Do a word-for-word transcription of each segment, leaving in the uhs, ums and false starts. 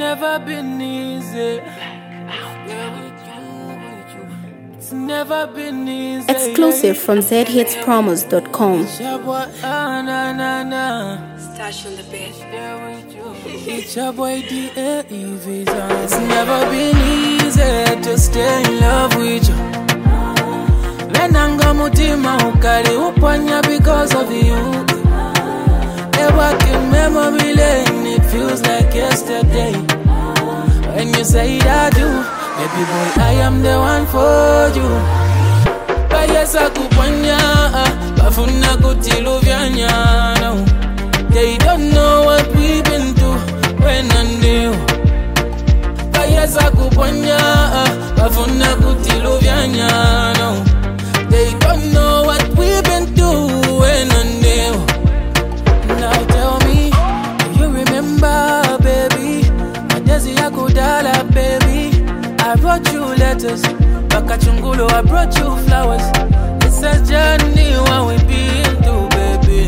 never been easy. It's never been easy. Exclusive from z hits promos dot com. Stash on the bed. It's your boy D A E Visa. It's never been easy to stay in love with you. Venanga mutima ukali upanya because of you. A walking memory lane, it feels like yesterday. When you say I do, baby boy, I am the one for you. Bayesa kupanya, bafuna kutilu vyanya. No, they don't know what we've been through when I knew. Bayesa kupanya, bafuna kutilu vyanya. No, they don't know what we've been through when I knew. Now tell me, do you remember, baby? Madezi ya kudala, baby. I brought you letters, Bakachungulo, I brought you flowers. It's a journey what we been through, baby.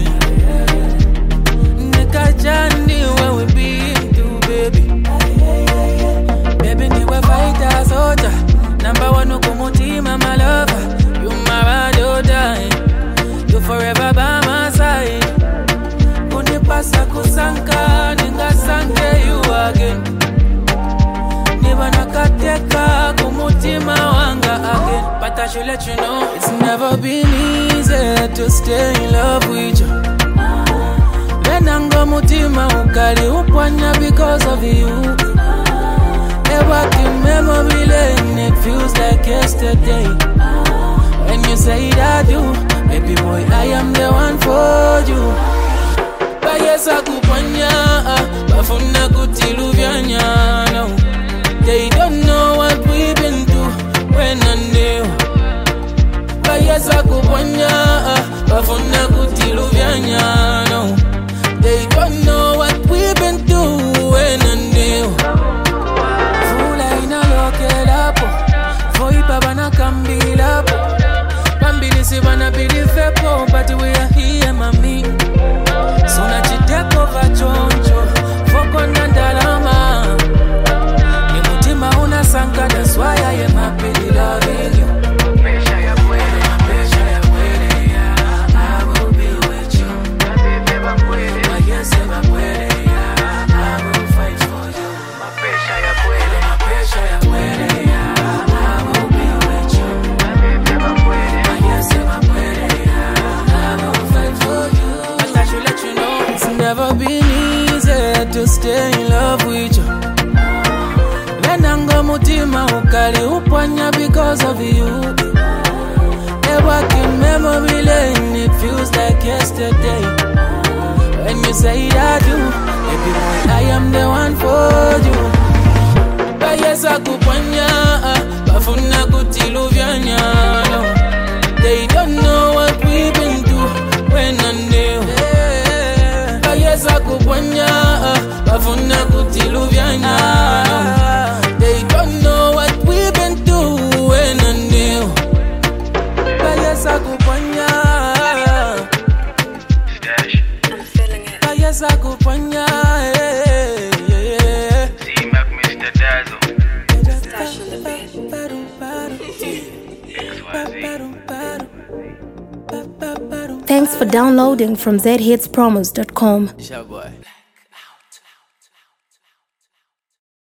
Nika journey what we been through, baby. Baby, ni we fighter, soldier. Number one, ukumutima, my lover. You my ride or die. You forever by my side. Kunipasa kusanka, ninga sanke you again. Niba nakateka kumutima wanga again. But I should let you know it's never been easy to stay in love with you. Venanga mutima ukali upanya because of you. A walking memory lane, it feels like yesterday. When you say I do, baby boy, I am the one for you. Bayesa kupanya, bafuna kutilu vyanya. No, they don't know what we've been through when I knew. Bayesa kupanya, bafuna kutilu vyanya. No, they don't know what we've been through when I knew. Fula inalokelapo, foi baba na kambilapo. Bambili si bana bili fepo, but we are here, mami. Suna chiteko vachoncho, foko nandalama. Ni mutima unasanka, that's why I am happily loving you. Pesha ya kwele, pesha ya kwele, yeah, I will be with you. Mayese makwele, yeah, I will fight for you. Pesha ya kwele, pesha ya kwele, yeah, I will be with you. Mayese makwele, yeah, I will fight for you. But I should let you know it's never been easy to stay in love with you. Venanga mutima ukali upanya because of you. A walking memory lane, it feels like yesterday. When you say I do, baby boy, I am the one for you. Bayesa kupanya, bafuna kutilu vyanya. No, they don't know what we've been through when I knew. Bayesa kupanya, bafuna kutilu vyanya. No, they don't know what we've been through when I knew. Bayesa kupanya, I'm feeling it. bayesa kupanya, yeah, yeah, yeah. See Mac, Mister Dazzle. Stash on the bed. Thanks for downloading from z hits promos dot com. It's your boy.